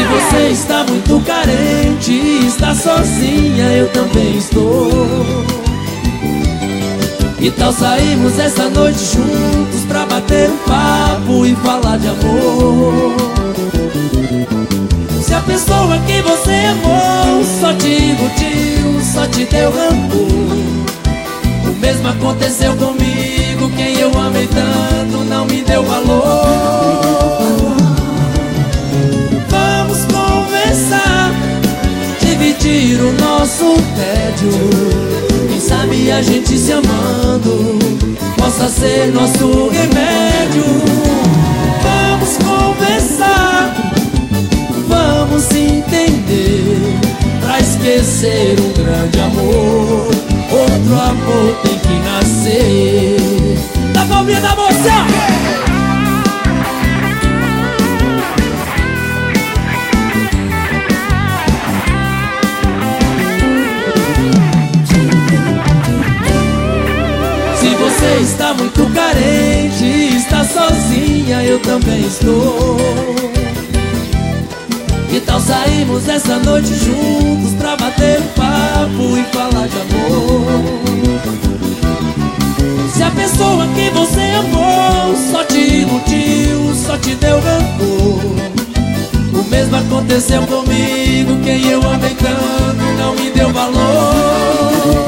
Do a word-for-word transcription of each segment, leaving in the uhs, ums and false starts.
você está muito carente e está sozinha, eu também estou. Que tal sairmos essa noite juntos pra bater um papo e falar de amor? Se a pessoa que você amou só te iludiu, só te deu rancor, o mesmo aconteceu comigo. Quem eu amei tanto não me deu valor. Vamos conversar, dividir o nosso tédio. Quem sabe a gente se amando possa ser nosso remédio. Vamos conversar, vamos se entender, pra esquecer um grande amor, outro amor tem que nascer. Dá palminha da moça! Se você está muito carente e está sozinha, eu também estou. Que tal sairmos essa noite juntos pra bater um papo e falar de amor? Se a pessoa que você amou só te iludiu, só te deu rancor, o mesmo aconteceu comigo. Quem eu amei tanto não me deu valor.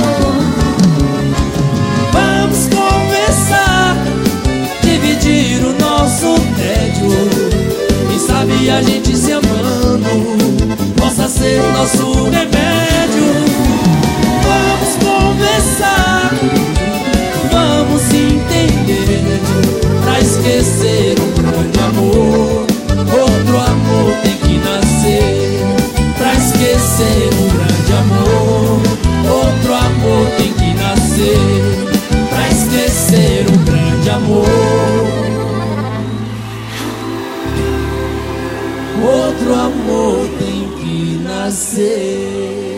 Vamos conversar, dividir o nosso tédio. Quem sabe a gente se amando possa ser o nosso remédio. Vamos conversar, vamos se entender, pra esquecer um grande amor, outro amor tem que nascer. Pra esquecer um grande amor, outro amor tem que nascer. Pra esquecer um grande amor, outro amor tem que nascer.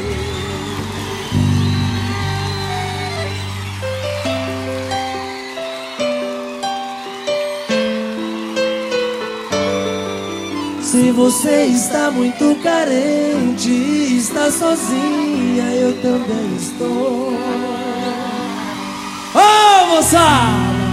Se você está muito carente e está sozinha, eu também estou. Ô, moçada!